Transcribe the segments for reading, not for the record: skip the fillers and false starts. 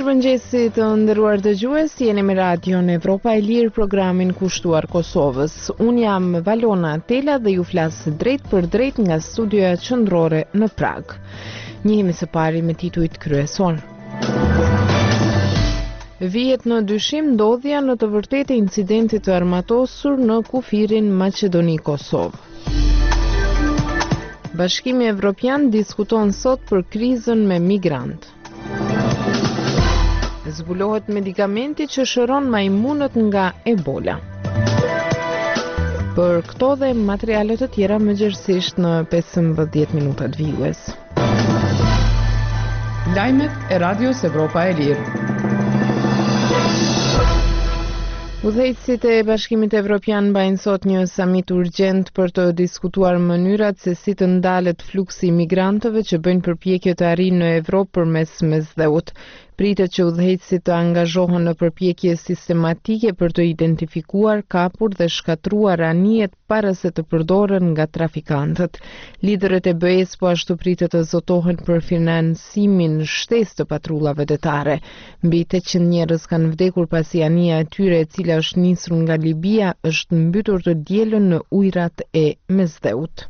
Mirëmëngjesi të nderuar dëgjues, jeni me radion Evropa e Lirë, programin kushtuar Kosovës. Unë jam Valona Tela dhe ju flas drejt për drejt nga studioja qendrore në Prag. Njihemi së pari me titujt kryesor. Vihet në dyshim ndodhja në të vërtetë incidentit të armatosur në kufirin Maqedoni-Kosovë. Bashkimi Evropian diskuton sot për krizën me migrantë. Zbulohet medikamenti që shëron majmunët nga Ebola. Për këto dhe materialet të tjera më gjerësisht në 15 minutat vijues. Lajmet e Radios Evropa e Lirë. Udhëheqësit e Bashkimit Evropian mbajnë sot një samit urgjent për të diskutuar mënyrat se si të ndalet fluksi i migrantëve që bëjnë përpjekje të arrijnë në Evropë përmes mesdheut. Pritet që udhëheqësit të angazhohen në përpjekje sistematike për të identifikuar, kapur dhe shkatruar anijet para se të përdoren nga trafikantët. Liderët e BE-s po ashtu pritet të zotohen për finansimin shtesë të patrullave detare. Mbi 800 njerëz kanë vdekur pasi anija e tyre, e cila është nisur nga Libia, është mbytur të dielën në ujërat e mesdheut.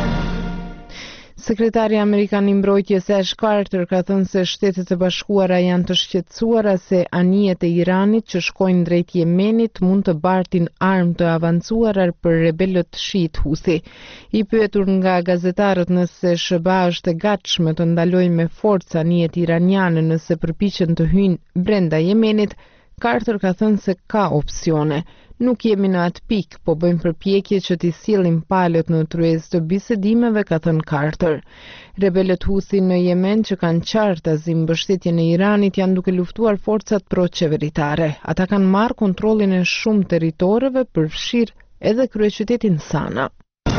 Sekretari Amerikan i Mbrojtjes Ash Carter ka thënë se Shtetet e Bashkuara janë të shqetësuara se anijet e Iranit që shkojnë drejt Yemenit mund të bartin armë të avancuara për rebelët shiit Huthi. I pyetur nga gazetarët nëse SBA është e gatshme të ndalojë me forcë anijet iraniane nëse përpiqen të hyjnë brenda Yemenit, Carter ka thënë se ka opsione. Nuk jemi në atë pikë, po bëjmë përpjekje që t'i sillim palët në tryezë të bisedimeve, ka thënë Carter. Rebelët Houthi në Yemen që kanë qartazi mbështetjen e Iranit janë duke luftuar forcat pro-qeveritare. Ata kanë marrë kontrollin e shumë territoreve, përfshirë edhe kryeqytetin Sana.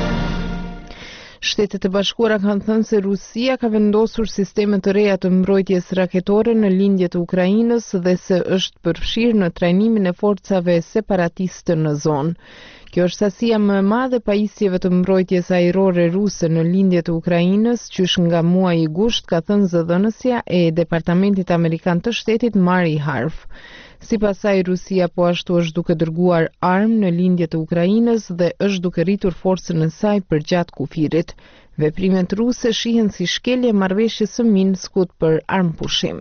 Shtetet e Bashkuara kanë thënë se Rusia ka vendosur sisteme të reja të mbrojtjes raketore në lindje të Ukrainës dhe se është përfshirë në trajnimin e forcave separatiste në zonë. Kjo është sasia më e madhe pajisjeve të mbrojtjes ajrore ruse në lindje të Ukrainës, qysh nga muaji i gusht, ka thënë zëdhënësja e Departamentit Amerikan të Shtetit Mari Harf. Sipas saj, Rusia po ashtu është duke dërguar armë në lindje të Ukrainës dhe është duke rritur forcën e saj përgjatë kufirit. Veprimet ruse shihen si shkelje marrëveshjes së Minskut për armëpushim.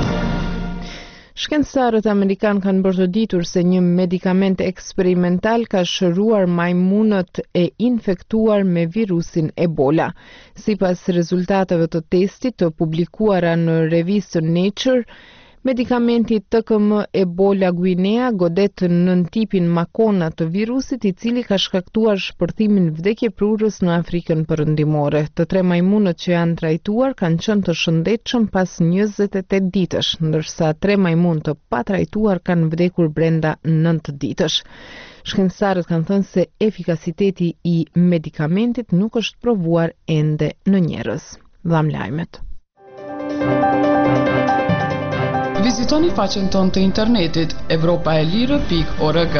Shkencëtarët amerikanë kanë bërë të ditur se një medikament eksperimental ka shëruar majmunët e infektuar me virusin Ebola. Sipas rezultateve të testit të publikuara në revistën Nature, medikamenti TKM Ebola Guinea godet nën tipin Makona të virusit, i cili ka shkaktuar shpërthimin vdekjeprurës në Afrikën Perëndimore. Të 3 majmunët që janë trajtuar kanë qenë të shëndetshëm pas 28 ditësh, ndërsa 3 majmunë të patrajtuar kanë vdekur brenda 9 ditësh. Shkencëtarët kanë thënë se efikasiteti i medikamentit nuk është provuar ende në njerëz. Dham lajmet. Vizitoni faqen tonë të internetit evropaelire.org.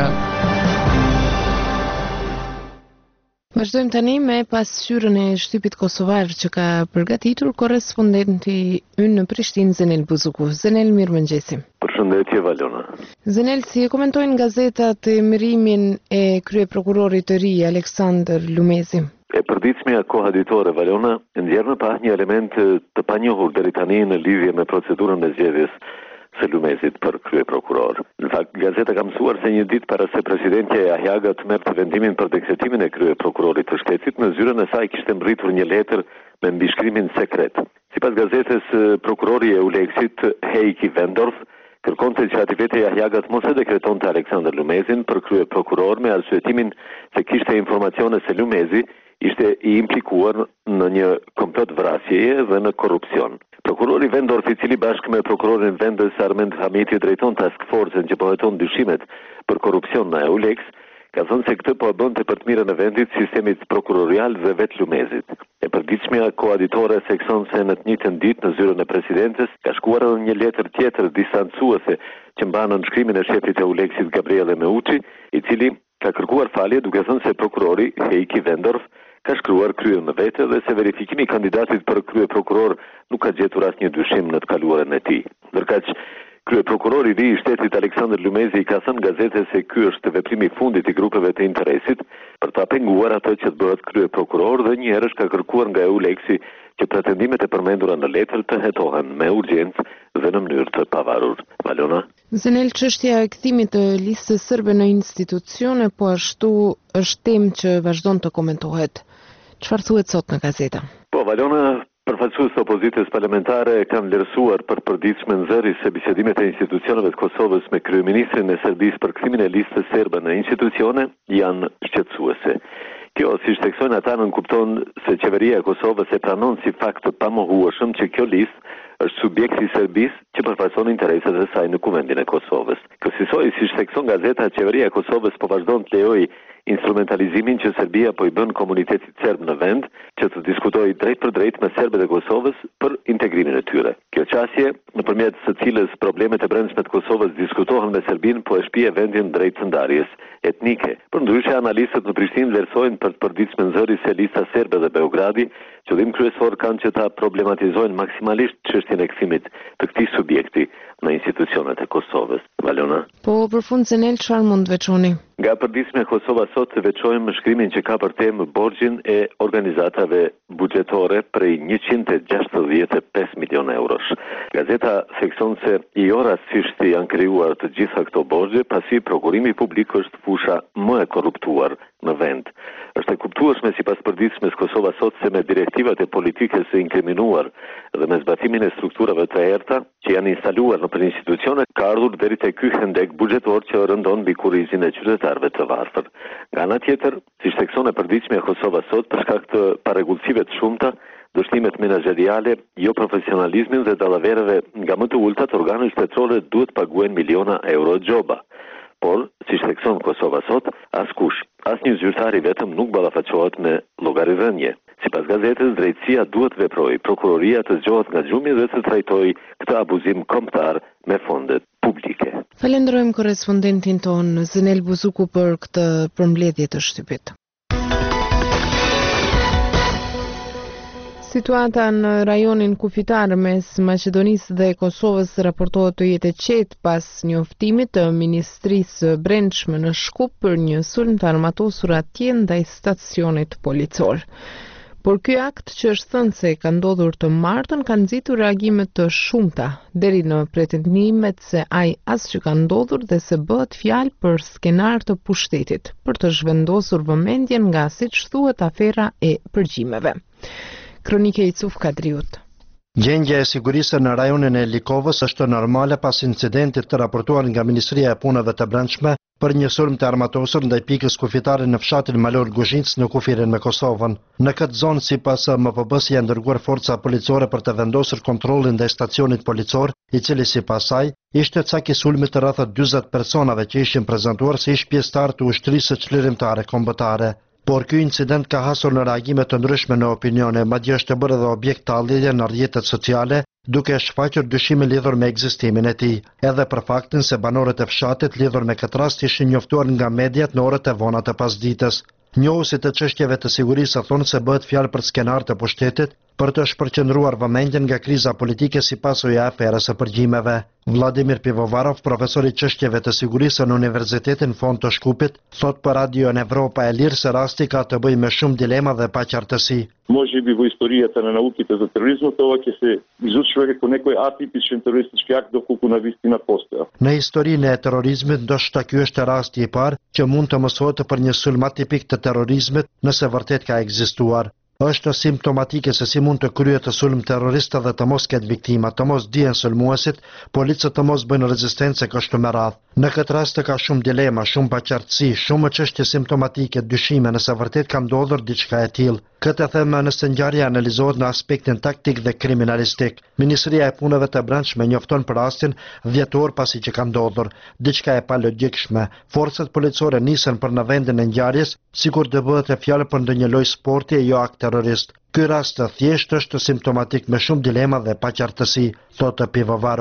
Vazhdojmë tani me pasqyrën e shtypit kosovar që ka përgatitur korrespondenti ynë në Prishtinë, Zenel Buzuku. Zenel, mirëmëngjesi. Përshëndetje, Valona. Zenel, si e komentojnë gazetat emërimin e kryeprokurorit të ri Aleksandër Lumezi? E përditshmja koha ditore, Valona, ndjerë pa një element të panjohur deri tani në lidhje me procedurën e zgjedhjes së Lumezit për kryeprokuror. Në fakt, gazeta ka mësuar se një ditë para se presidentja Jahaga të merrte vendimin për dekretimin e kryeprokurorit të shtetit, në zyrën e saj kishte mbërritur një letër me mbishkrimin sekret. Sipas gazetës, prokurori e Uleksit, Heiki Vendorf, kërkonte që ativete Jahaga të mos e dekretonte Aleksandër Lumezin për kryeprokuror me arsyetimin se kishte informacione se Lumezi ishte i implikuar në një komplot vrasjeje dhe në korrupsion. Prokurori Vendorf, i cili bashkë me prokurorin vendës Armend Hamiti drejton task forcen që po heton dyshimet për korrupsion në Eulex, ka thënë se këtë po e bënte për të mirën e vendit, sistemit prokurorial dhe vet Lumezit. E përditshmja koaditore sekson se në të njëjtën ditë në zyrën e presidentes ka shkuar edhe një letër tjetër distancuese që mban nënshkrimin e shefit të Eulexit Gabriele Meucci, i cili ka kërkuar falje duke thënë se prokurori Heiki Vendorf ka shkruar kryen me vete dhe se verifikimi i kandidatit për kryeprokuror nuk ka gjetur asnjë dyshim në të kaluarën e tij. Ndërkaq Kryeprokurori i ri i shtetit Aleksandër Lumezi i ka thënë gazetës se ky është veprimi i fundit i grupeve të interesit për ta penguar atë që të bëhet kryeprokuror dhe një herësh ka kërkuar nga EULEX-i që pretendimet e përmendura në letër të hetohen me urgjencë dhe në mënyrë të pavarur. Valona? Zenel, çështja e kthimit të listës sërbe në institucione po ashtu është temë që vazhdon të komentohet. Çfarë thuhet sot në gazeta? Po, Valona, përfaqësues të opozitës parlamentare kanë vlerësuar për përditshme nxjerrje se bisedimet e institucioneve të Kosovës me kryeministrin e Serbisë për kthimin e listës serbe në institucione janë shqetësuese. Kjo, siç theksojnë ata, nënkupton se qeveria e Kosovës e pranon si fakt të pamohueshëm që kjo listë është subjekti i Serbisë që përfaqëson interesat e saj në kuvendin e Kosovës. Kësaj, siç thekson gazeta, qeveria e Kosovës po vazhdon të lejojë instrumentalizimin që Serbia po i bën komunitetit serb në vend, që të diskutojë drejt për drejt me serbët e Kosovës për integrimin e tyre. Kjo qasje, nëpërmjet së cilës problemet e brendshme të Kosovës diskutohen me Serbinë, po e shpije vendin drejt të ndarjes etnike. Përndryshe, analistët në Prishtinë vlerësojnë për të përditshme nxjerrjes së lista serbe dhe Beogradi, qëllim kryesor kanë që ta problematizojnë maksimalisht çështjen e kthimit të këtij subjekti në institucionet e Kosovës. Valona? Po, për fund, Zenel, çfarë mund të veçoni? Nga përditshme Kosova sot të veçojmë shkrimin që ka për temë borxhin e organizatave buxhetore prej 165 milion eurosh. Gazeta thekson se jo rastësisht janë krijuar të gjitha këto borxhe, pasi prokurimi publik është fusha më e korruptuar në vend. Është e kuptueshme sipas përditshmes Kosova sot se me direktivat e politikës së inkriminuar dhe me zbatimin e strukturave të errta që janë instaluar në institucione, ka ardhur deri te ky hendek buxhetor që rëndon mbi kurrizin e qytetarëve të varfër. Nga ana tjetër, siç thekson e përditshme Kosova sot, për shkak të parregullsive të shumta, dështimet menaxheriale, jo profesionalizmin dhe dallavereve nga më të ultat, organet shtetërore duhet paguajnë miliona euro xhoba. Por, siç thekson Kosova sot, askush, asnjë zyrtar i vetëm nuk ballafaqohet me llogarirënie. Sipas gazetës, drejtësia duhet veprojë, prokuroria të zgjohet nga gjumi dhe të trajtojë këtë abuzim kombëtar me fondet publike. Falenderojmë korrespondentin ton Zenel Buzuku për këtë përmbledhje të shtypit. Situata në rajonin kufitar mes Maqedonisë dhe Kosovës raportohet të jetë e qetë pas njoftimit të Ministrisë Brendshme në Shkup për një sulm të armatosur atje ndaj stacionit policor. Por ky akt që është thënë se ka ndodhur të martën ka nxitur reagime të shumta, deri në pretendimet se ai as që ka ndodhur dhe se bëhet fjalë për skenar të pushtetit, për të zhvendosur vëmendjen nga, siç thuhet, afera e përgjimeve. Kronike i Cuf Kadriut. Gjendja e sigurisë në rajonin e Likovës është normale pas incidentit të raportuar nga Ministria e Punëve të Brendshme për një sulm të armatosur ndaj pikës kufitare në fshatin Malor Guzhinc në kufirin me Kosovën. Në këtë zonë, sipas MPB-s, janë dërguar forca policore për të vendosur kontrollin ndaj stacionit policor, i cili sipas saj ishte cak i sulmit të rreth 40 personave që ishin prezantuar si pjesëtar të ushtrisë çlirimtare kombëtare. Por ky incident ka hasur në reagime të ndryshme në opinione, madje është bërë edhe objekt tallje në rrjetet sociale, duke shfaqur dyshime lidhur me ekzistimin e tij, edhe për faktin se banorët e fshatit lidhur me këtë rast ishin njoftuar nga mediat në orët e vona të pasdites. Njohuesit të çështjeve të sigurisë thonë se bëhet fjalë për skenar të pushtetit për të shpërqendruar vëmendjen nga kriza politike si pasojë e aferës së përgjimeve. Vladimir Pivovarov, profesor i çështjeve të sigurisë në Universitetin Fond të Shkupit, thot për Radio Evropa e Lirë se rasti ka të bëjë me shumë dilema dhe paqartësi. Може би во историјата на науките за тероризмот ова ќе се изучува како некој атипичен терористички акт доколку на вистина постоја. Në historinë e terrorizmit ndoshta ky është rasti i parë që mund të mësohet për një sulm atipik të terrorizmit nëse vërtet ka ekzistuar. Është simptomatike se si mund të kryhet sulm terrorist dhe të mos ketë viktima, të mos dihen sulmuesit, policët të mos bëjnë rezistencë kështu me radhë. Në këtë rast ka shumë dilema, shumë paqartësi, shumë çështje simptomatike, dyshime nëse vërtet ka ndodhur diçka e tillë. Këtë them nëse ngjarja analizohet në aspektin taktik dhe kriminalistik. Ministria e Punëve të Brendshme njofton për rastin 10 orë pasi që ka ndodhur. Diçka e palogjikshme. Forcat policore nisën për në vendin e ngjarjes, sikur të bëhet e fjalë për ndonjë lloj sporti e jo akt terrorist. Ky rast thjesht është simptomatik me shumë dilema dhe paqartësi, thotë Pivovarov.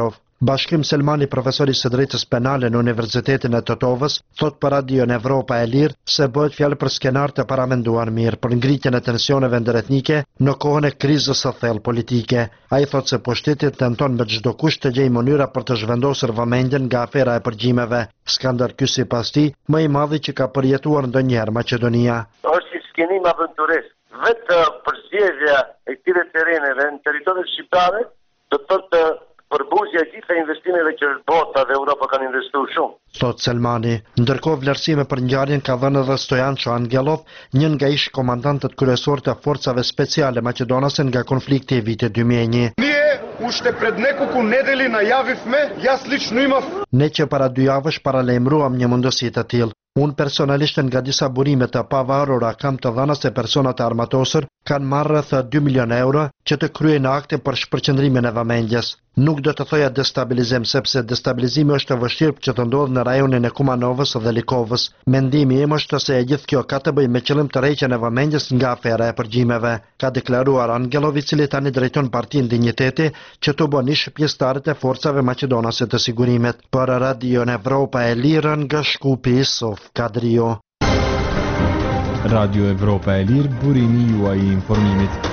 Bashkim Selmani, profesori së drejtës penale në Universitetin e Tetovës, thot për Radio Evropa e Lirë se bëhet fjalë për skenar të paramenduar mirë për ngritjen e tensioneve ndëretnike në kohën e krizës së thellë politike. Ai thot se pushteti tenton me çdo kusht të gjejë mënyra për të zhvendosur vëmendjen nga afera e përgjimeve. Skandal ky sipas tij më i madhi që ka përjetuar ndonjëherë Maqedonia. Është një skenim aventurist. Vetë përzgjedhja e këtyre terreneve në territorin shqiptar do të thotë përbuzja e gjitha investimeve që bota dhe Europa kanë investuar shumë. Thot Selmani. Ndërkohë vlerësime për ngjarjen ka dhënë edhe Stojanço Angelov, një nga ish komandantët kryesorë të forcave speciale maqedonase nga konflikti i vitit 2001. Ušte pred nekoliko nedeli najavivme, jaz lično imam. Ne që para 2 javësh paralajmëruam një mundësi të tillë. Unë personalisht nga disa burime të pavarura kam të dhëna se personat e armatosur kanë marrë rreth 2 milion euro që të kryejnë akte për shpërqendrimin e vëmendjes. Nuk do të thoja destabilizim sepse destabilizimi është vështirë që të ndodhë në rajonin e Kumanovës dhe Likovës. Mendimi im është se e gjithë kjo ka të bëjë me qëllim të rreqjen e vëmendjes nga afera e përgjimeve, ka deklaruar Angelov, i cili tani drejton Partinë Dinjiteti, që të bën ish pjesëtarët e forcave maqedonase të sigurimit. Për Radio Evropa e Lirë nga Shkupi, Sof Kadrio. Radio Evropa e Lirë, burimi juaj i informimit.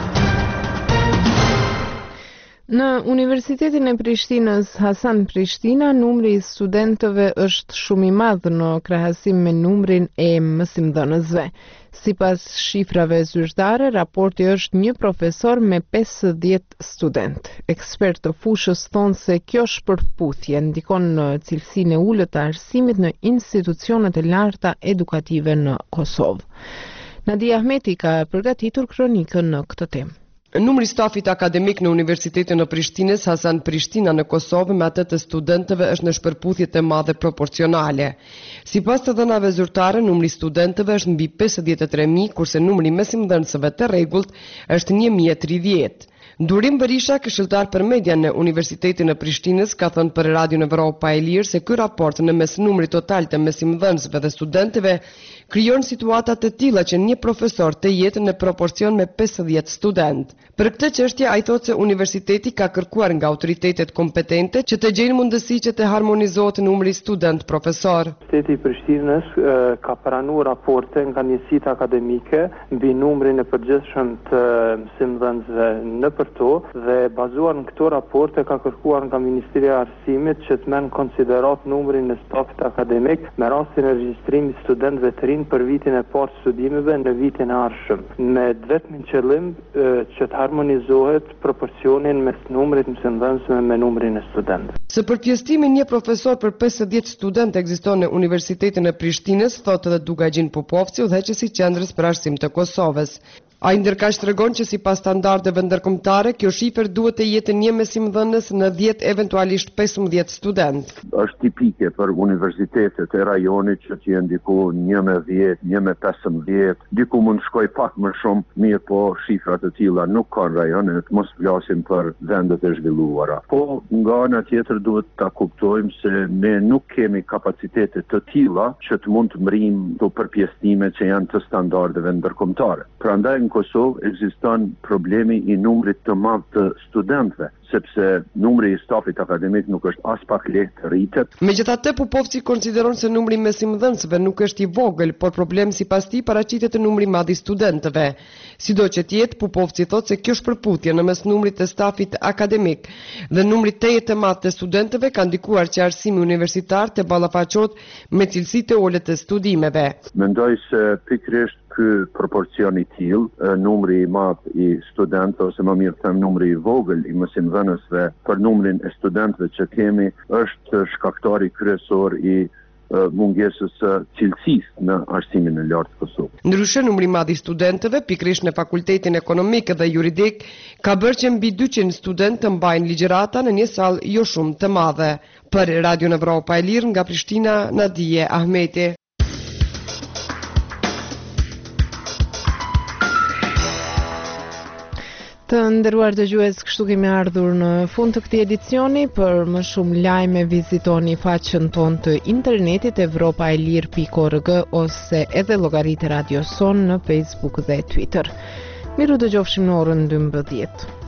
Në Universitetin e Prishtinës Hasan Prishtina, numri i studentëve është shumë i madh në krahasim me numrin e mësimdhënësve. Sipas shifrave zyrtare, raporti është një profesor me 50 student. Ekspert të fushës thonë se kjo shpërputhje ndikon në cilësinë e ulët të arsimit në institucionet e larta edukative në Kosovë. Nadia Ahmeti ka përgatitur kronikën në këtë temë. Numri stafit akademik në Universitetin e Prishtinës Hasan Prishtina në Kosovë me atë të studentëve është në shpërputhje të madhe proporcionale. Sipas të dhënave zyrtare, numri studentëve është mbi 53.000, kurse numri mësimdhënësve të rregullt është 1.030. Durim Berisha, këshilltar për media në Universitetin e Prishtinës, ka thënë për Radio Evropa e Lirë se ky raport në mes numrit total të mësimdhënësve dhe studentëve krijon situata të tilla që një profesor të jetë në proporcion me 50 student. Për këtë çështje ai thotë se universiteti ka kërkuar nga autoritetet kompetente që të gjejnë mundësi që të harmonizohet numri student-profesor. Universiteti i Prishtinës ka pranuar raporte nga njësitë akademike mbi numrin e përgjithshëm të mësimdhënësve në to dhe bazuar në këto raporte ka kërkuar nga Ministria e Arsimit që të merr në konsiderat numrin e stafit akademik me rastin e regjistrimit studentëve të rinj për vitin e parë të studimeve në vitin e ardhshëm, me vetëm qëllim që të harmonizohet proporcionin mes numrit mësimdhënësve me numrin e studentëve. Së përpjestimi një profesor për 50 student ekziston në Universitetin e Prishtinës, thotë edhe Dugagjin Popovci, udhëheqësi i Qendrës për Arsim të Kosovës. Ai ndërkaq tregon që sipas standardeve ndërkombëtare, kjo shifër duhet të jetë një mësimdhënës në 10 eventualisht 15 student. Është tipike për universitetet e rajonit që të jenë diku 1 me 15, diku mund shkoj pak më shumë, mirë po shifrat e tilla nuk kanë rajonet, mos flasim për vendet e zhvilluara. Po nga ana tjetër duhet ta kuptojmë se ne nuk kemi kapacitete të tilla që të mund të mrim to përpjestime që janë të standardeve ndërkombëtare. Prandaj në Kosovë ekziston problemi i numrit të madh të studentëve, sepse numri i stafit akademik nuk është as pak lehtë rritet. Megjithatë, Popovci konsideron se numri i mësimdhënësve nuk është i vogël, por problemi sipas tij paraqitet në numri i madh i studentëve. Sido që të jetë, Popovci thotë se kjo shpërputhje në mes numrit të stafit akademik dhe numrit të madh të studentëve ka ndikuar që arsimi universitar të ballafaqohet me cilësitë e ulët të studimeve. Mendoj se pikërisht ky proporcion i tillë, numri i madh i studentëve ose më mirë them numri i vogël i mësimdhënësve për numrin e studentëve që kemi është shkaktari kryesor i mungesës së cilësisë në arsimin e lartë të Kosovës. Ndryshe, numri i madh i studentëve, pikërisht në Fakultetin Ekonomik dhe Juridik, ka bërë që mbi 200 studentë të mbajnë ligjërata në një sallë jo shumë të madhe. Për Radio Evropa e Lirë nga Prishtina, Nadia Ahmeti. Të nderuar dëgjues, kështu kemi ardhur në fund të këtij edicioni. Për më shumë lajme vizitoni faqen tonë të internetit evropaelir.org ose edhe llogaritë Radio Son në Facebook dhe Twitter. Miru dëgjofshim në orën 12.